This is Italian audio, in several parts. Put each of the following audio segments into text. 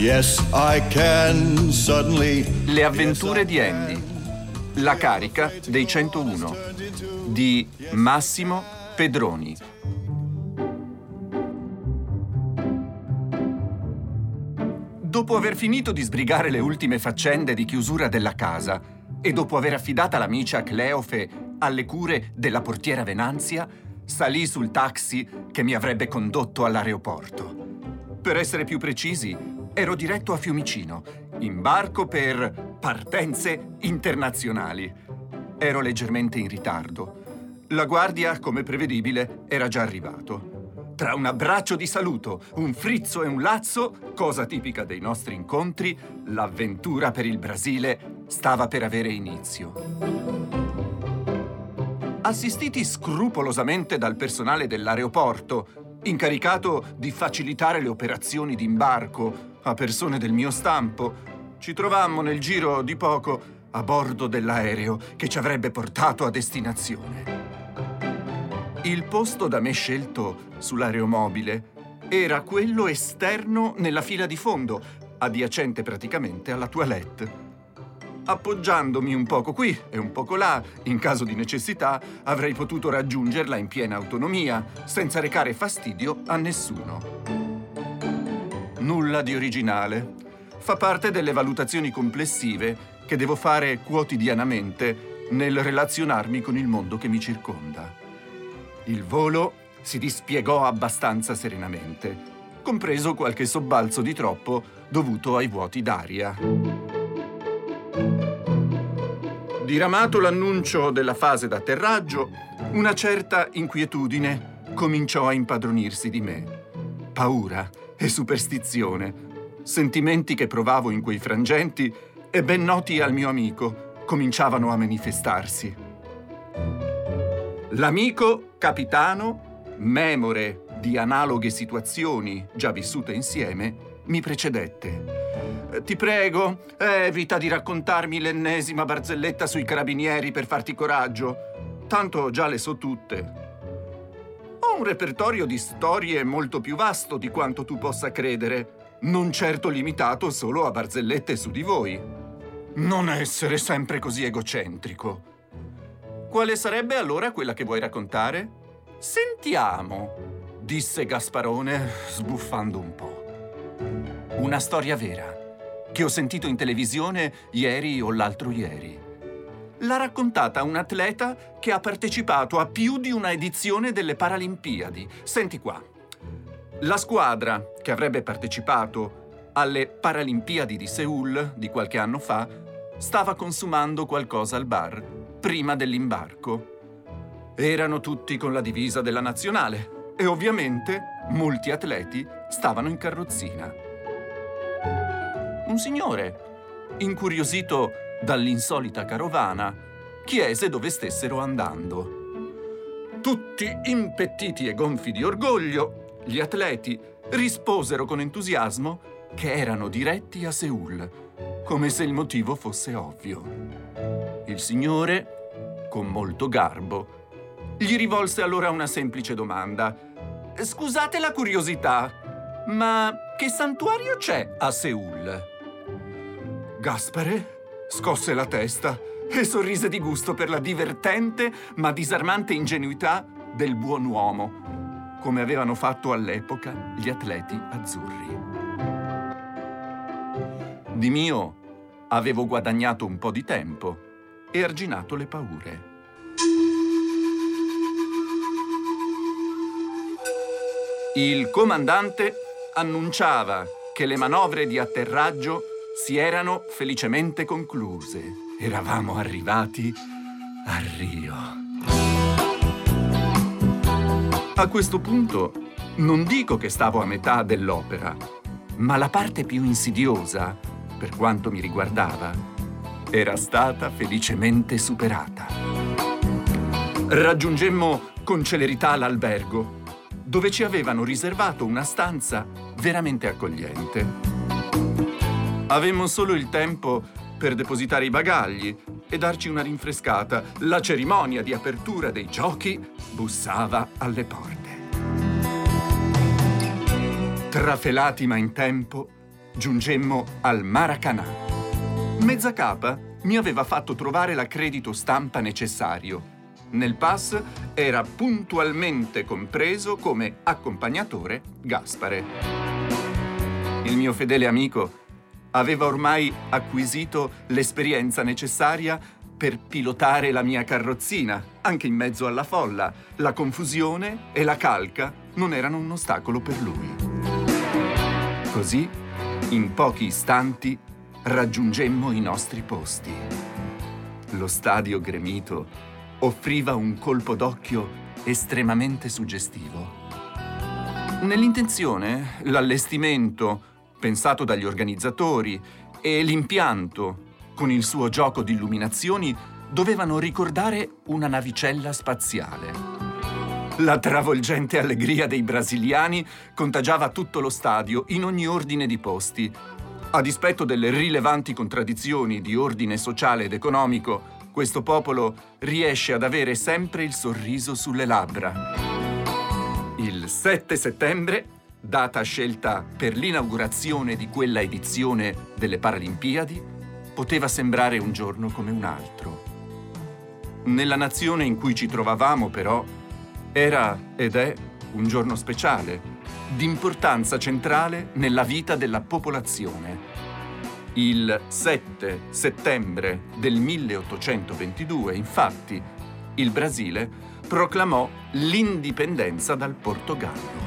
Yes, I can suddenly. Le avventure di Andy. La carica dei 101 di Massimo Pedroni. Dopo aver finito di sbrigare le ultime faccende di chiusura della casa e dopo aver affidata l'amica Cleofe alle cure della portiera Venanzia, salì sul taxi che mi avrebbe condotto all'aeroporto. Per essere più precisi, ero diretto a Fiumicino, in barco per partenze internazionali. Ero leggermente in ritardo. La guardia, come prevedibile, era già arrivato. Tra un abbraccio di saluto, un frizzo e un lazzo, cosa tipica dei nostri incontri, l'avventura per il Brasile stava per avere inizio. Assistiti scrupolosamente dal personale dell'aeroporto, incaricato di facilitare le operazioni d'imbarco a persone del mio stampo, ci trovammo nel giro di poco a bordo dell'aereo che ci avrebbe portato a destinazione. Il posto da me scelto sull'aeromobile era quello esterno nella fila di fondo, adiacente praticamente alla toilette. Appoggiandomi un poco qui e un poco là, in caso di necessità, avrei potuto raggiungerla in piena autonomia, senza recare fastidio a nessuno. Nulla di originale. Fa parte delle valutazioni complessive che devo fare quotidianamente nel relazionarmi con il mondo che mi circonda. Il volo si dispiegò abbastanza serenamente, compreso qualche sobbalzo di troppo dovuto ai vuoti d'aria. Diramato l'annuncio della fase d'atterraggio, una certa inquietudine cominciò a impadronirsi di me. Paura e superstizione, sentimenti che provavo in quei frangenti e ben noti al mio amico, cominciavano a manifestarsi. L'amico capitano, memore di analoghe situazioni già vissute insieme, mi precedette. Ti prego, evita di raccontarmi l'ennesima barzelletta sui carabinieri per farti coraggio. Tanto già le so tutte. Ho un repertorio di storie molto più vasto di quanto tu possa credere, non certo limitato solo a barzellette su di voi. Non essere sempre così egocentrico. Quale sarebbe allora quella che vuoi raccontare? Sentiamo, disse Gasparone, sbuffando un po'. Una storia vera, che ho sentito in televisione ieri o l'altro ieri. L'ha raccontata un atleta che ha partecipato a più di una edizione delle Paralimpiadi. Senti qua. La squadra che avrebbe partecipato alle Paralimpiadi di Seul di qualche anno fa stava consumando qualcosa al bar prima dell'imbarco. Erano tutti con la divisa della nazionale e ovviamente molti atleti stavano in carrozzina. Un signore, incuriosito dall'insolita carovana, chiese dove stessero andando. Tutti impettiti e gonfi di orgoglio, gli atleti risposero con entusiasmo che erano diretti a Seul, come se il motivo fosse ovvio. Il signore, con molto garbo, gli rivolse allora una semplice domanda. Scusate la curiosità, ma che santuario c'è a Seul? Gaspare scosse la testa e sorrise di gusto per la divertente ma disarmante ingenuità del buon uomo, come avevano fatto all'epoca gli atleti azzurri. Di mio avevo guadagnato un po' di tempo e arginato le paure. Il comandante annunciava che le manovre di atterraggio si erano felicemente concluse. Eravamo arrivati a Rio. A questo punto non dico che stavo a metà dell'opera, ma la parte più insidiosa, per quanto mi riguardava, era stata felicemente superata. Raggiungemmo con celerità l'albergo, dove ci avevano riservato una stanza veramente accogliente. Avemmo solo il tempo per depositare i bagagli e darci una rinfrescata. La cerimonia di apertura dei giochi bussava alle porte. Trafelati ma in tempo, giungemmo al Maracanã. Mezzacapa mi aveva fatto trovare l'accredito stampa necessario. Nel pass era puntualmente compreso come accompagnatore Gaspare. Il mio fedele amico aveva ormai acquisito l'esperienza necessaria per pilotare la mia carrozzina, anche in mezzo alla folla. La confusione e la calca non erano un ostacolo per lui. Così, in pochi istanti, raggiungemmo i nostri posti. Lo stadio gremito offriva un colpo d'occhio estremamente suggestivo. Nell'intenzione, l'allestimento, pensato dagli organizzatori, e l'impianto, con il suo gioco di illuminazioni, dovevano ricordare una navicella spaziale. La travolgente allegria dei brasiliani contagiava tutto lo stadio in ogni ordine di posti. A dispetto delle rilevanti contraddizioni di ordine sociale ed economico, questo popolo riesce ad avere sempre il sorriso sulle labbra. Il 7 settembre, data scelta per l'inaugurazione di quella edizione delle Paralimpiadi, poteva sembrare un giorno come un altro. Nella nazione in cui ci trovavamo, però, era ed è un giorno speciale, di importanza centrale nella vita della popolazione. Il 7 settembre del 1822, infatti, il Brasile proclamò l'indipendenza dal Portogallo.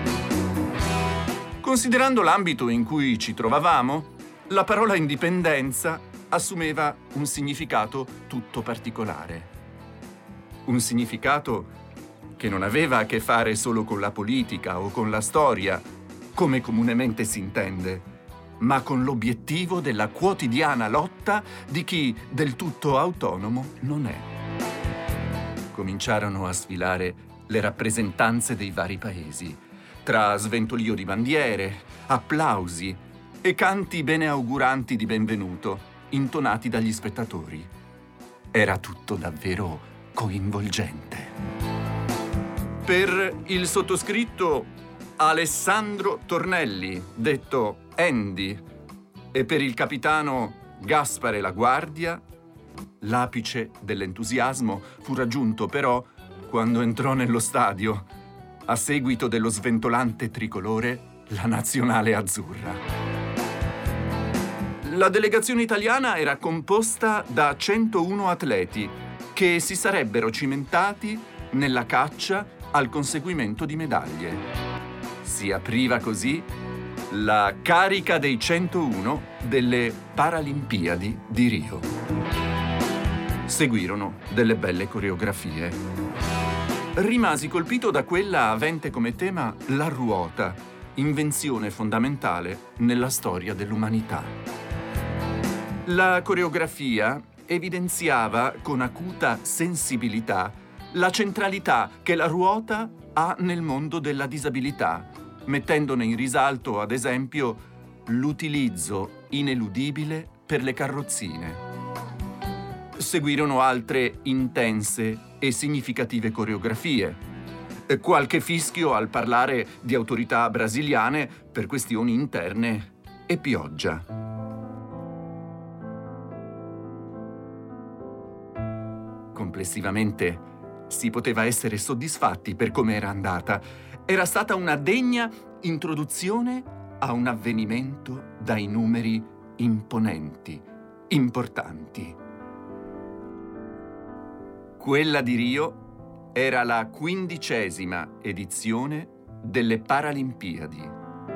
Considerando l'ambito in cui ci trovavamo, la parola indipendenza assumeva un significato tutto particolare. Un significato che non aveva a che fare solo con la politica o con la storia, come comunemente si intende, ma con l'obiettivo della quotidiana lotta di chi del tutto autonomo non è. Cominciarono a sfilare le rappresentanze dei vari paesi, tra sventolio di bandiere, applausi e canti beneauguranti di benvenuto, intonati dagli spettatori. Era tutto davvero coinvolgente. Per il sottoscritto Alessandro Tornelli, detto Andy, e per il capitano Gaspare La Guardia, l'apice dell'entusiasmo fu raggiunto però quando entrò nello stadio, a seguito dello sventolante tricolore, la nazionale azzurra. La delegazione italiana era composta da 101 atleti che si sarebbero cimentati nella caccia al conseguimento di medaglie. Si apriva così la carica dei 101 delle Paralimpiadi di Rio. Seguirono delle belle coreografie. Rimasi colpito da quella avente come tema la ruota, invenzione fondamentale nella storia dell'umanità. La coreografia evidenziava con acuta sensibilità la centralità che la ruota ha nel mondo della disabilità, mettendone in risalto, ad esempio, l'utilizzo ineludibile per le carrozzine. Seguirono altre intense e significative coreografie. Qualche fischio al parlare di autorità brasiliane per questioni interne e pioggia. Complessivamente si poteva essere soddisfatti per come era andata. Era stata una degna introduzione a un avvenimento dai numeri imponenti, importanti. Quella di Rio era la 15ª edizione delle Paralimpiadi.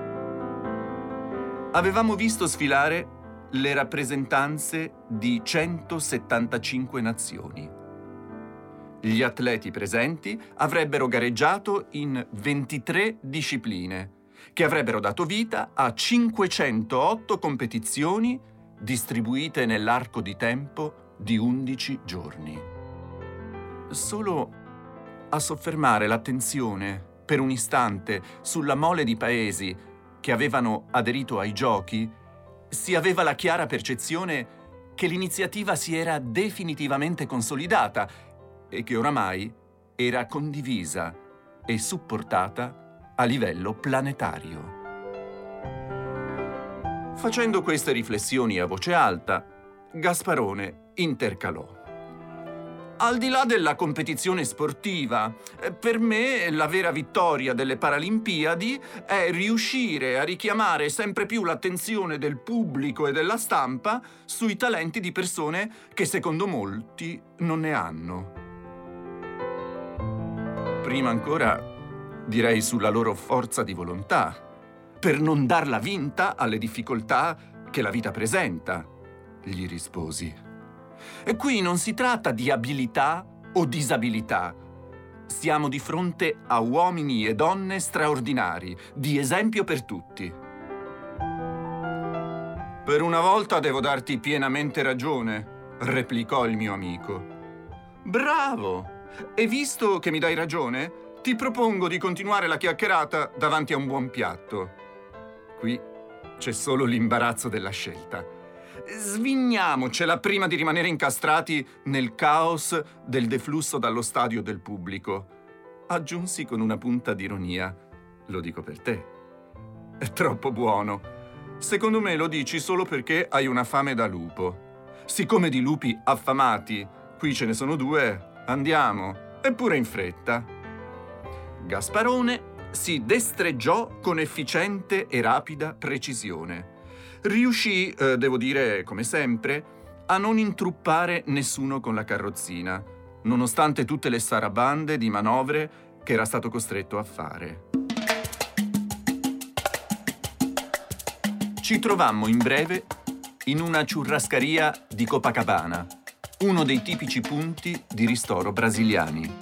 Avevamo visto sfilare le rappresentanze di 175 nazioni. Gli atleti presenti avrebbero gareggiato in 23 discipline, che avrebbero dato vita a 508 competizioni distribuite nell'arco di tempo di 11 giorni. Solo a soffermare l'attenzione per un istante sulla mole di paesi che avevano aderito ai giochi, si aveva la chiara percezione che l'iniziativa si era definitivamente consolidata e che oramai era condivisa e supportata a livello planetario. Facendo queste riflessioni a voce alta, Gasparone intercalò: al di là della competizione sportiva, per me la vera vittoria delle Paralimpiadi è riuscire a richiamare sempre più l'attenzione del pubblico e della stampa sui talenti di persone che secondo molti non ne hanno. Prima ancora direi sulla loro forza di volontà, per non darla vinta alle difficoltà che la vita presenta, gli risposi. E qui non si tratta di abilità o disabilità. Siamo di fronte a uomini e donne straordinari, di esempio per tutti. Per una volta devo darti pienamente ragione, replicò il mio amico. Bravo! E visto che mi dai ragione, ti propongo di continuare la chiacchierata davanti a un buon piatto. Qui c'è solo l'imbarazzo della scelta. Svigniamocela prima di rimanere incastrati nel caos del deflusso dallo stadio del pubblico. Aggiunsi con una punta di ironia: lo dico per te. È troppo buono. Secondo me lo dici solo perché hai una fame da lupo. Siccome di lupi affamati qui ce ne sono 2, andiamo, eppure in fretta. Gasparone si destreggiò con efficiente e rapida precisione. Riuscì, devo dire, come sempre, a non intruppare nessuno con la carrozzina, nonostante tutte le sarabande di manovre che era stato costretto a fare. Ci trovammo in breve in una churrascaria di Copacabana, uno dei tipici punti di ristoro brasiliani.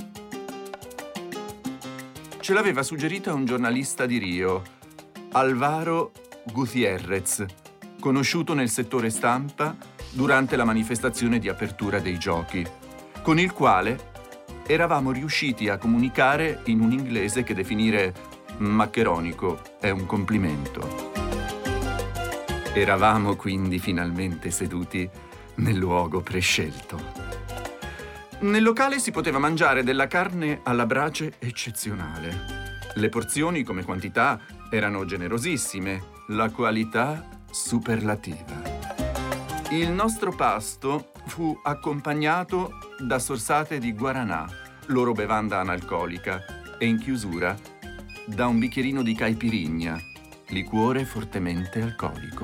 Ce l'aveva suggerita un giornalista di Rio, Álvaro Gutiérrez, conosciuto nel settore stampa durante la manifestazione di apertura dei giochi, con il quale eravamo riusciti a comunicare in un inglese che definire maccheronico è un complimento. Eravamo quindi finalmente seduti nel luogo prescelto. Nel locale si poteva mangiare della carne alla brace eccezionale. Le porzioni come quantità erano generosissime, la qualità superlativa. Il nostro pasto fu accompagnato da sorsate di guaranà, loro bevanda analcolica, e in chiusura da un bicchierino di caipirinha, liquore fortemente alcolico.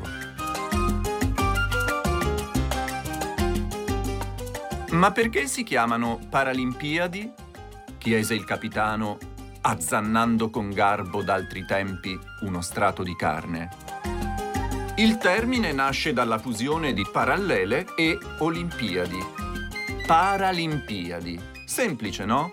Ma perché si chiamano Paralimpiadi? Chiese il capitano, azzannando con garbo d'altri tempi uno strato di carne. Il termine nasce dalla fusione di parallele e Olimpiadi. Paralimpiadi. Semplice, no?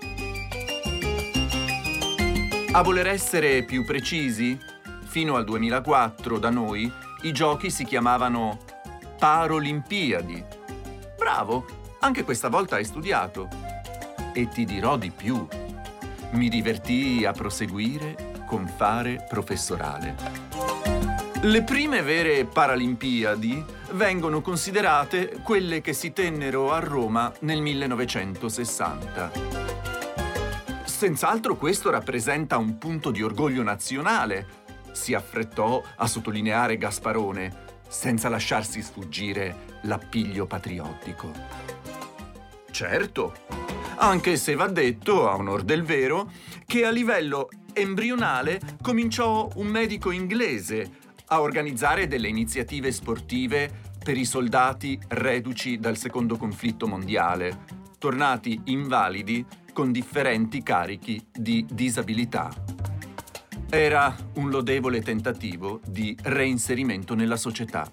A voler essere più precisi, fino al 2004 da noi i giochi si chiamavano Parolimpiadi. Bravo, anche questa volta hai studiato. E ti dirò di più. Mi divertii a proseguire con fare professorale. Le prime vere Paralimpiadi vengono considerate quelle che si tennero a Roma nel 1960. Senz'altro questo rappresenta un punto di orgoglio nazionale, si affrettò a sottolineare Gasparone, senza lasciarsi sfuggire l'appiglio patriottico. Certo, anche se va detto, a onor del vero, che a livello embrionale cominciò un medico inglese a organizzare delle iniziative sportive per i soldati reduci dal secondo conflitto mondiale, tornati invalidi con differenti carichi di disabilità. Era un lodevole tentativo di reinserimento nella società.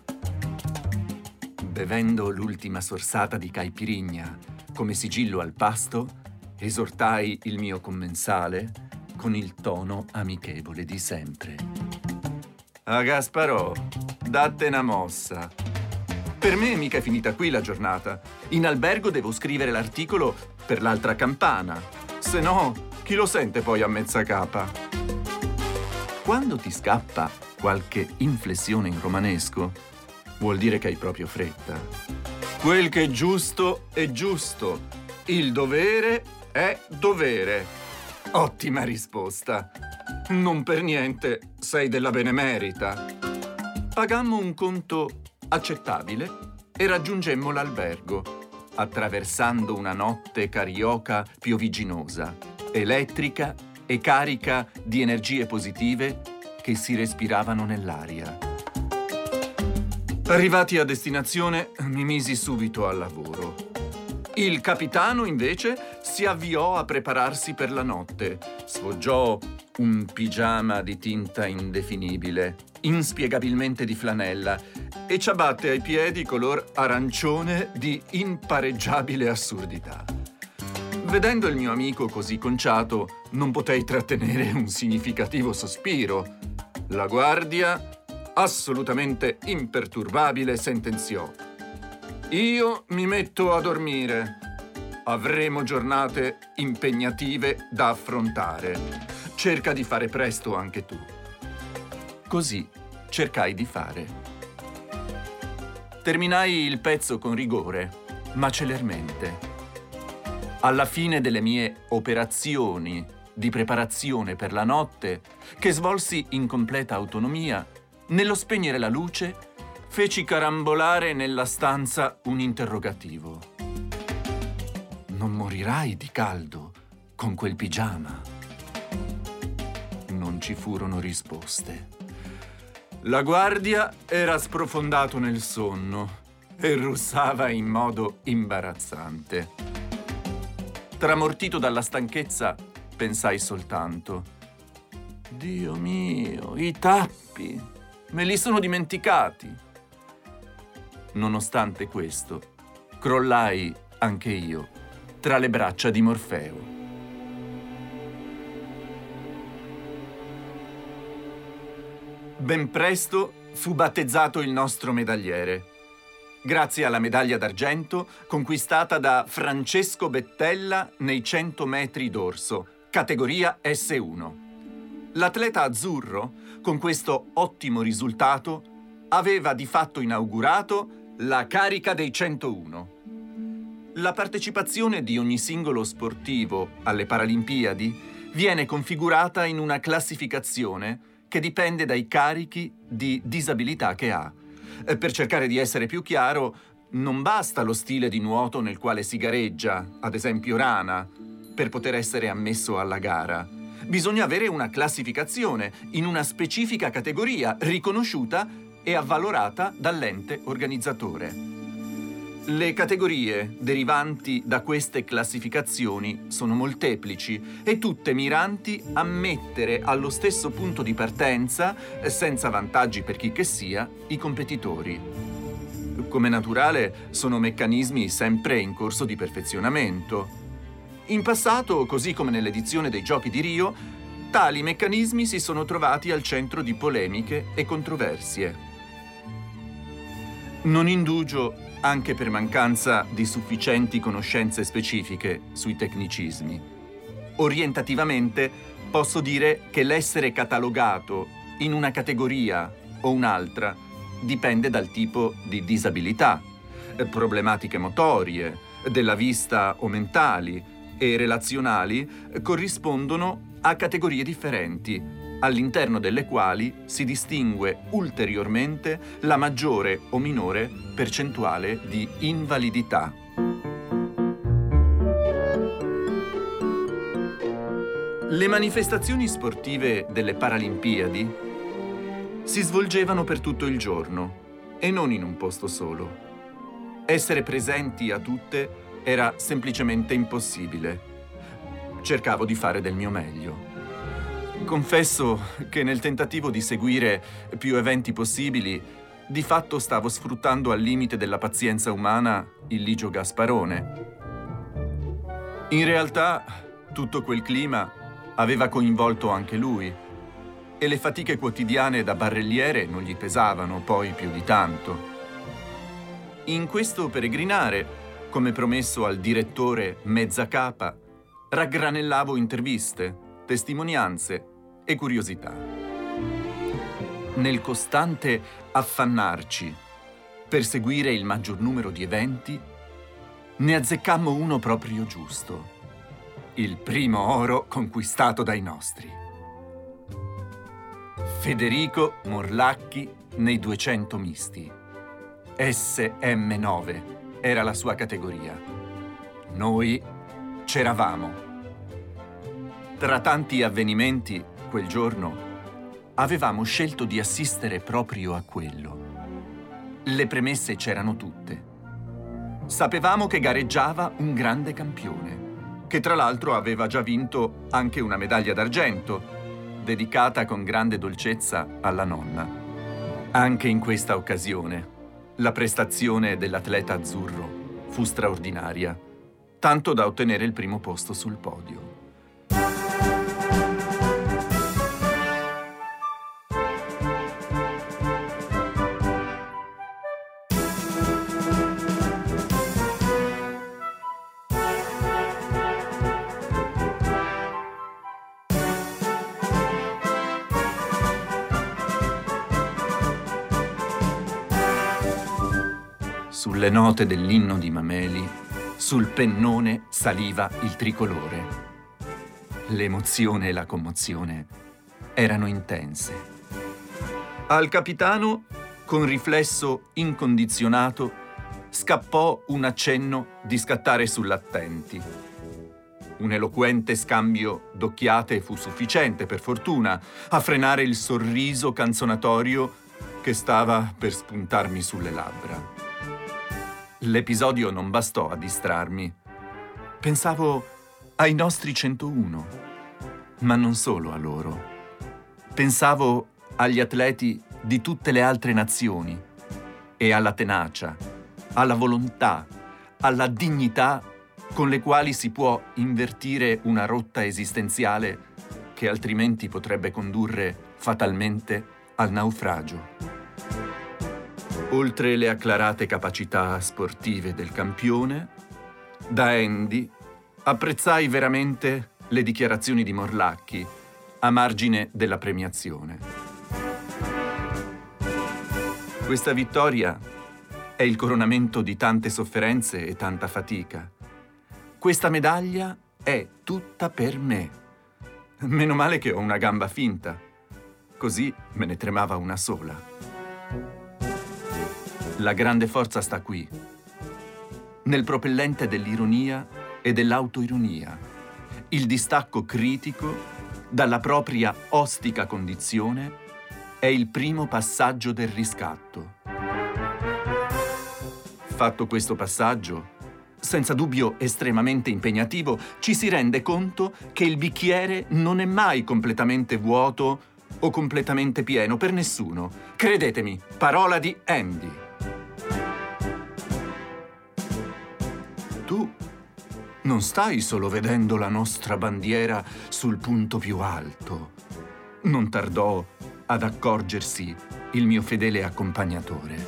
Bevendo l'ultima sorsata di caipirinha come sigillo al pasto, esortai il mio commensale con il tono amichevole di sempre. A Gasparò, datte una mossa. Per me mica è finita qui la giornata. In albergo devo scrivere l'articolo per l'altra campana. Se no, chi lo sente poi a mezza capa? Quando ti scappa qualche inflessione in romanesco, vuol dire che hai proprio fretta. Quel che è giusto è giusto. Il dovere è dovere. Ottima risposta. Non per niente sei della Benemerita. Pagammo un conto accettabile e raggiungemmo l'albergo, attraversando una notte carioca piovigginosa, elettrica e carica di energie positive che si respiravano nell'aria. Arrivati a destinazione, mi misi subito al lavoro. Il capitano, invece, si avviò a prepararsi per la notte. Sfoggiò un pigiama di tinta indefinibile, inspiegabilmente di flanella, e ciabatte ai piedi color arancione di impareggiabile assurdità. Vedendo il mio amico così conciato, non potei trattenere un significativo sospiro. La guardia, assolutamente imperturbabile, sentenziò: «Io mi metto a dormire. Avremo giornate impegnative da affrontare. Cerca di fare presto anche tu». Così cercai di fare. Terminai il pezzo con rigore, ma celermente. Alla fine delle mie operazioni di preparazione per la notte, che svolsi in completa autonomia, nello spegnere la luce, feci carambolare nella stanza un interrogativo. «Non morirai di caldo con quel pigiama?» Non ci furono risposte. La guardia era sprofondato nel sonno e russava in modo imbarazzante. Tramortito dalla stanchezza, pensai soltanto: «Dio mio, i tappi! Me li sono dimenticati!» Nonostante questo, crollai anche io tra le braccia di Morfeo. Ben presto fu battezzato il nostro medagliere, grazie alla medaglia d'argento conquistata da Francesco Bettella nei 100 metri dorso, categoria S1. L'atleta azzurro, con questo ottimo risultato, aveva di fatto inaugurato la carica dei 101. La partecipazione di ogni singolo sportivo alle Paralimpiadi viene configurata in una classificazione che dipende dai carichi di disabilità che ha. Per cercare di essere più chiaro, non basta lo stile di nuoto nel quale si gareggia, ad esempio rana, per poter essere ammesso alla gara. Bisogna avere una classificazione in una specifica categoria riconosciuta e avvalorata dall'ente organizzatore. Le categorie derivanti da queste classificazioni sono molteplici e tutte miranti a mettere allo stesso punto di partenza, senza vantaggi per chi che sia, i competitori. Come naturale, sono meccanismi sempre in corso di perfezionamento. In passato, così come nell'edizione dei Giochi di Rio, tali meccanismi si sono trovati al centro di polemiche e controversie. Non indugio anche per mancanza di sufficienti conoscenze specifiche sui tecnicismi. Orientativamente posso dire che l'essere catalogato in una categoria o un'altra dipende dal tipo di disabilità, problematiche motorie, della vista o mentali e relazionali corrispondono a categorie differenti, all'interno delle quali si distingue ulteriormente la maggiore o minore percentuale di invalidità. Le manifestazioni sportive delle Paralimpiadi si svolgevano per tutto il giorno e non in un posto solo. Essere presenti a tutte era semplicemente impossibile. Cercavo di fare del mio meglio. Confesso che nel tentativo di seguire più eventi possibili, di fatto stavo sfruttando al limite della pazienza umana il Ligio Gasparone. In realtà, tutto quel clima aveva coinvolto anche lui e le fatiche quotidiane da barelliere non gli pesavano poi più di tanto. In questo peregrinare, come promesso al direttore Mezzacapa, raggranellavo interviste, testimonianze e curiosità. Nel costante affannarci per seguire il maggior numero di eventi, ne azzeccammo uno proprio giusto: il primo oro conquistato dai nostri. Federico Morlacchi nei 200 misti. SM9 era la sua categoria. Noi c'eravamo. Tra tanti avvenimenti, quel giorno, avevamo scelto di assistere proprio a quello. Le premesse c'erano tutte. Sapevamo che gareggiava un grande campione, che tra l'altro aveva già vinto anche una medaglia d'argento, dedicata con grande dolcezza alla nonna. Anche in questa occasione, la prestazione dell'atleta azzurro fu straordinaria, tanto da ottenere il primo posto sul podio. Sulle note dell'inno di Mameli, sul pennone saliva il tricolore. L'emozione e la commozione erano intense. Al capitano, con riflesso incondizionato, scappò un accenno di scattare sull'attenti. Un eloquente scambio d'occhiate fu sufficiente, per fortuna, a frenare il sorriso canzonatorio che stava per spuntarmi sulle labbra. L'episodio non bastò a distrarmi. Pensavo ai nostri 101, ma non solo a loro. Pensavo agli atleti di tutte le altre nazioni e alla tenacia, alla volontà, alla dignità con le quali si può invertire una rotta esistenziale che altrimenti potrebbe condurre fatalmente al naufragio. Oltre le acclarate capacità sportive del campione, da Andy apprezzai veramente le dichiarazioni di Morlacchi a margine della premiazione. Questa vittoria è il coronamento di tante sofferenze e tanta fatica. Questa medaglia è tutta per me. Meno male che ho una gamba finta, così me ne tremava una sola. La grande forza sta qui, nel propellente dell'ironia e dell'autoironia, il distacco critico dalla propria ostica condizione è il primo passaggio del riscatto. Fatto questo passaggio, senza dubbio estremamente impegnativo, ci si rende conto che il bicchiere non è mai completamente vuoto o completamente pieno per nessuno. Credetemi, parola di Andy. Tu non stai solo vedendo la nostra bandiera sul punto più alto. Non tardò ad accorgersi il mio fedele accompagnatore.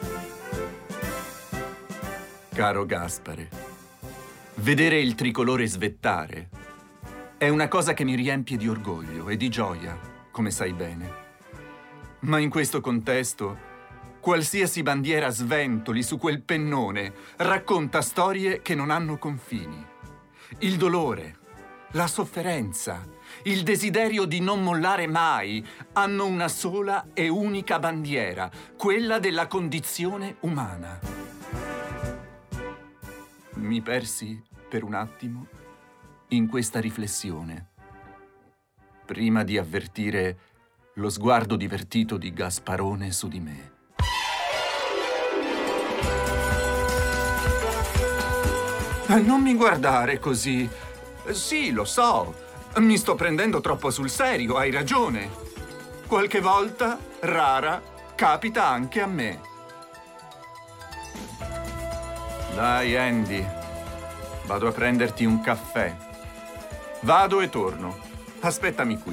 Caro Gaspare, vedere il tricolore svettare è una cosa che mi riempie di orgoglio e di gioia, come sai bene. Ma in questo contesto, qualsiasi bandiera sventoli su quel pennone racconta storie che non hanno confini. Il dolore, la sofferenza, il desiderio di non mollare mai hanno una sola e unica bandiera, quella della condizione umana. Mi persi per un attimo in questa riflessione, prima di avvertire lo sguardo divertito di Gasparone su di me. Non mi guardare così. Sì, lo so. Mi sto prendendo troppo sul serio, hai ragione. Qualche volta, rara, capita anche a me. Dai, Andy. Vado a prenderti un caffè. Vado e torno. Aspettami qui.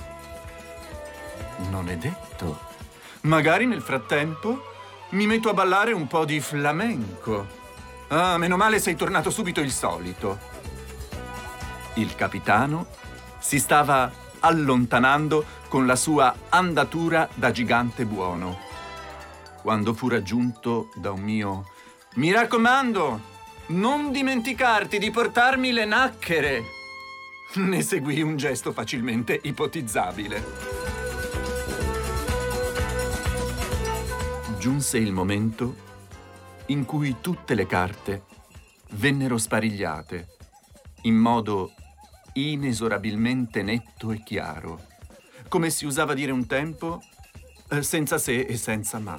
Non è detto. Magari nel frattempo mi metto a ballare un po' di flamenco. Ah, meno male sei tornato subito il solito. Il capitano si stava allontanando con la sua andatura da gigante buono, quando fu raggiunto da un mio «Mi raccomando, non dimenticarti di portarmi le nacchere!» Ne seguì un gesto facilmente ipotizzabile. giunse il momento in cui tutte le carte vennero sparigliate in modo inesorabilmente netto e chiaro, come si usava dire un tempo, senza se e senza ma.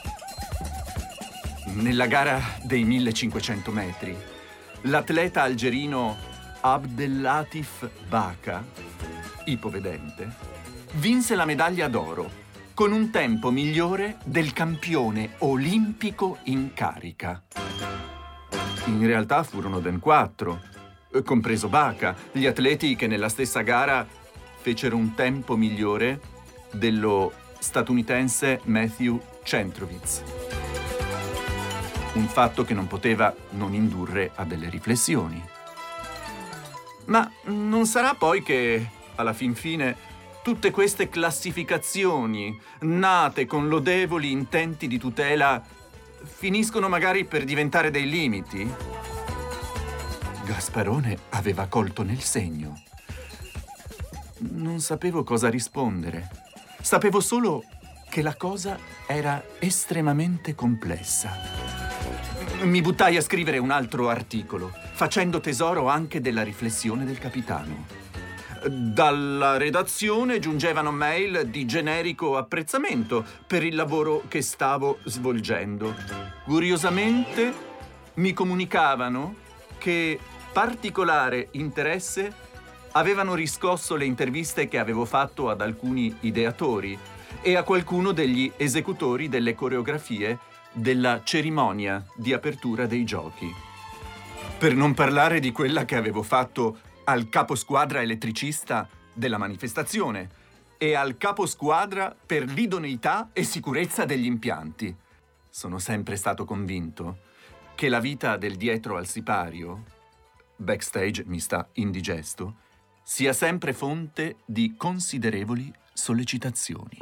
Nella gara dei 1500 metri, l'atleta algerino Abdellatif Baka, ipovedente, vinse la medaglia d'oro con un tempo migliore del campione olimpico in carica. In realtà furono ben 4, compreso Baka, gli atleti che nella stessa gara fecero un tempo migliore dello statunitense Matthew Centrowitz. Un fatto che non poteva non indurre a delle riflessioni. Ma non sarà poi che, alla fin fine, tutte queste classificazioni, nate con lodevoli intenti di tutela, finiscono magari per diventare dei limiti? Gasparone aveva colto nel segno. Non sapevo cosa rispondere. Sapevo solo che la cosa era estremamente complessa. Mi buttai a scrivere un altro articolo, facendo tesoro anche della riflessione del capitano. Dalla redazione giungevano mail di generico apprezzamento per il lavoro che stavo svolgendo. Curiosamente mi comunicavano che particolare interesse avevano riscosso le interviste che avevo fatto ad alcuni ideatori e a qualcuno degli esecutori delle coreografie della cerimonia di apertura dei giochi. Per non parlare di quella che avevo fatto al caposquadra elettricista della manifestazione e al caposquadra per l'idoneità e sicurezza degli impianti. Sono sempre stato convinto che la vita del dietro al sipario, backstage mi sta indigesto, sia sempre fonte di considerevoli sollecitazioni.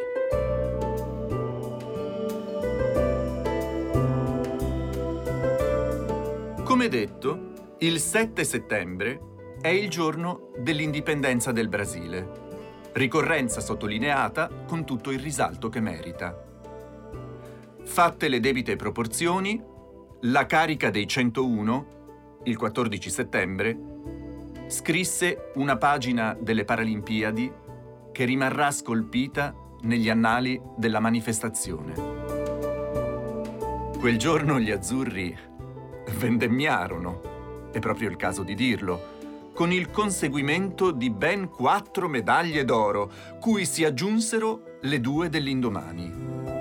Come detto, il 7 settembre è il giorno dell'indipendenza del Brasile, ricorrenza sottolineata con tutto il risalto che merita. Fatte le debite proporzioni, la carica dei 101, il 14 settembre, scrisse una pagina delle Paralimpiadi che rimarrà scolpita negli annali della manifestazione. Quel giorno gli azzurri vendemmiarono, è proprio il caso di dirlo, con il conseguimento di ben 4 medaglie d'oro, cui si aggiunsero le 2 dell'indomani.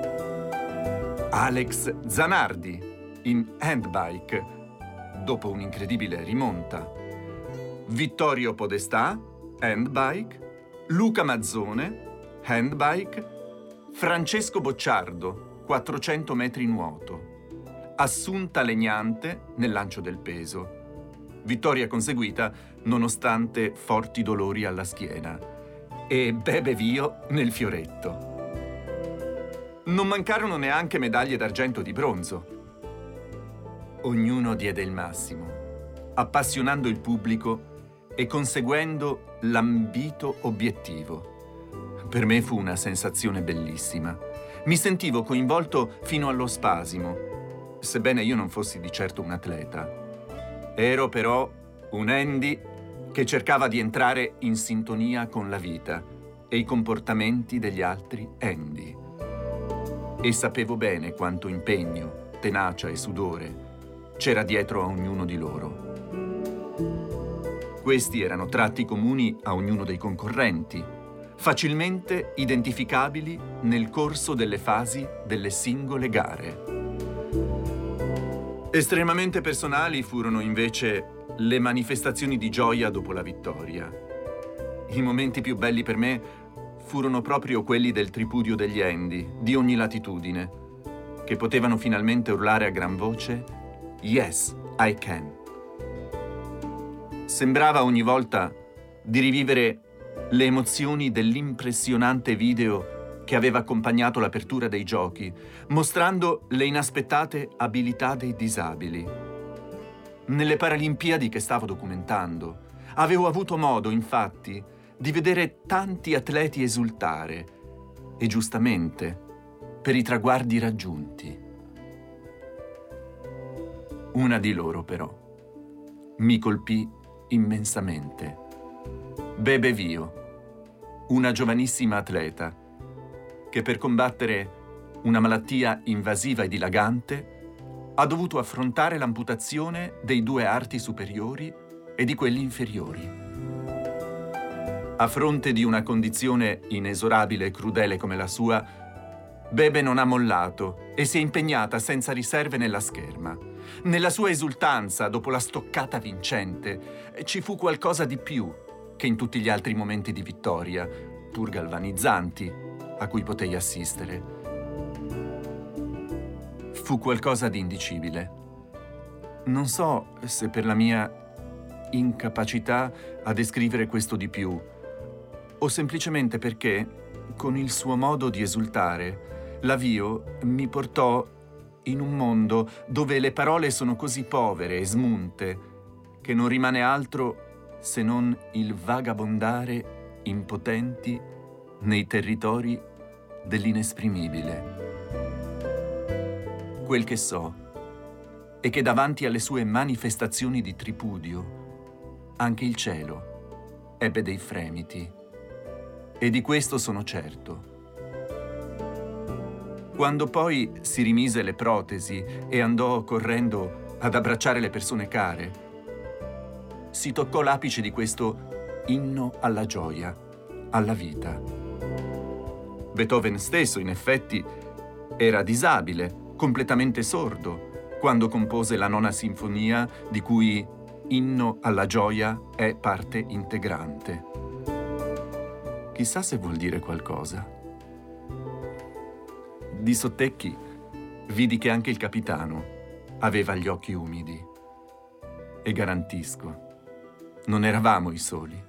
Alex Zanardi in handbike, dopo un'incredibile rimonta. Vittorio Podestà, handbike. Luca Mazzone, handbike. Francesco Bocciardo, 400 metri nuoto. Assunta Legnante nel lancio del peso. Vittoria conseguita nonostante forti dolori alla schiena. E Bebe Vio nel fioretto. Non mancarono neanche medaglie d'argento e di bronzo. Ognuno diede il massimo, appassionando il pubblico e conseguendo l'ambito obiettivo. Per me fu una sensazione bellissima. Mi sentivo coinvolto fino allo spasimo, sebbene io non fossi di certo un atleta. Ero però un Andy che cercava di entrare in sintonia con la vita e i comportamenti degli altri Andy. E sapevo bene quanto impegno, tenacia e sudore c'era dietro a ognuno di loro. Questi erano tratti comuni a ognuno dei concorrenti, facilmente identificabili nel corso delle fasi delle singole gare. Estremamente personali furono invece le manifestazioni di gioia dopo la vittoria. I momenti più belli per me furono proprio quelli del tripudio degli Andy, di ogni latitudine, che potevano finalmente urlare a gran voce «Yes, I can». Sembrava ogni volta di rivivere le emozioni dell'impressionante video che aveva accompagnato l'apertura dei giochi, mostrando le inaspettate abilità dei disabili. Nelle Paralimpiadi che stavo documentando, avevo avuto modo, infatti, di vedere tanti atleti esultare, e giustamente, per i traguardi raggiunti. Una di loro, però, mi colpì immensamente. Bebe Vio, una giovanissima atleta che per combattere una malattia invasiva e dilagante ha dovuto affrontare l'amputazione dei 2 arti superiori e di quelli inferiori. A fronte di una condizione inesorabile e crudele come la sua, Bebe non ha mollato e si è impegnata senza riserve nella scherma. Nella sua esultanza, dopo la stoccata vincente, ci fu qualcosa di più che in tutti gli altri momenti di vittoria, pur galvanizzanti, a cui potei assistere. Fu qualcosa di indicibile. Non so se per la mia incapacità a descrivere questo di più, o semplicemente perché, con il suo modo di esultare, la Vio mi portò in un mondo dove le parole sono così povere e smunte che non rimane altro se non il vagabondare impotenti nei territori dell'inesprimibile. Quel che so è che davanti alle sue manifestazioni di tripudio anche il cielo ebbe dei fremiti, e di questo sono certo. Quando poi si rimise le protesi e andò correndo ad abbracciare le persone care, si toccò l'apice di questo inno alla gioia, alla vita. Beethoven stesso, in effetti, era disabile, completamente sordo, quando compose la 9ª sinfonia, di cui Inno alla gioia è parte integrante. Chissà se vuol dire qualcosa. Di sottecchi vidi che anche il capitano aveva gli occhi umidi. E garantisco, non eravamo i soli.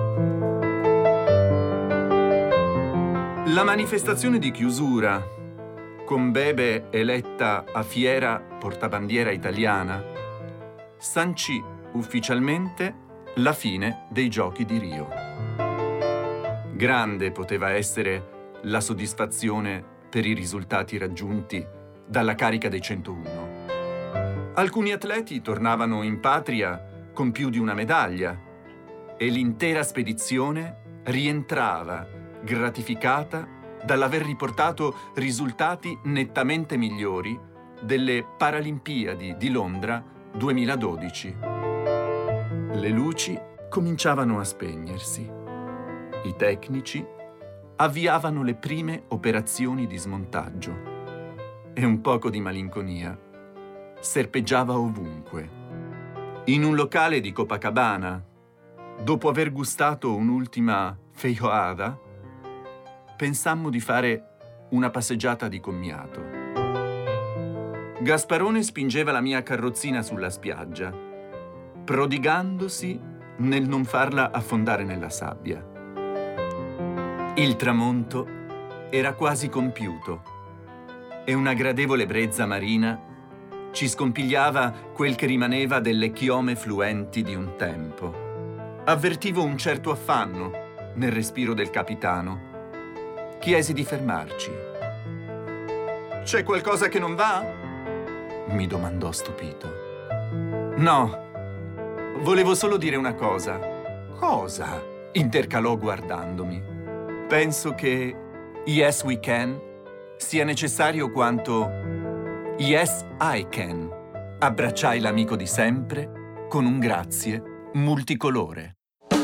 La manifestazione di chiusura, con Bebe eletta a fiera portabandiera italiana, sancì ufficialmente la fine dei Giochi di Rio. Grande poteva essere la soddisfazione per i risultati raggiunti dalla carica dei 101. Alcuni atleti tornavano in patria con più di una medaglia e l'intera spedizione rientrava gratificata dall'aver riportato risultati nettamente migliori delle Paralimpiadi di Londra 2012. Le luci cominciavano a spegnersi. I tecnici avviavano le prime operazioni di smontaggio e un poco di malinconia serpeggiava ovunque. In un locale di Copacabana, dopo aver gustato un'ultima feijoada, pensammo di fare una passeggiata di commiato. Gasparone spingeva la mia carrozzina sulla spiaggia, prodigandosi nel non farla affondare nella sabbia. Il tramonto era quasi compiuto e una gradevole brezza marina ci scompigliava quel che rimaneva delle chiome fluenti di un tempo. Avvertivo un certo affanno nel respiro del capitano. Chiesi di fermarci. «C'è qualcosa che non va?» mi domandò stupito. «No, volevo solo dire una cosa». «Cosa?» intercalò guardandomi. «Penso che Yes We Can sia necessario quanto Yes I Can». Abbracciai l'amico di sempre con un grazie multicolore.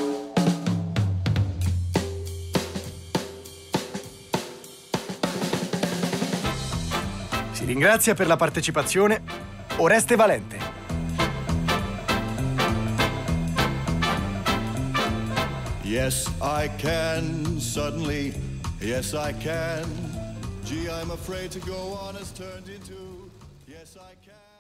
Si ringrazia per la partecipazione Oreste Valente. Yes, I can, suddenly, yes, I can. Gee, I'm afraid to go on has turned into, yes, I can.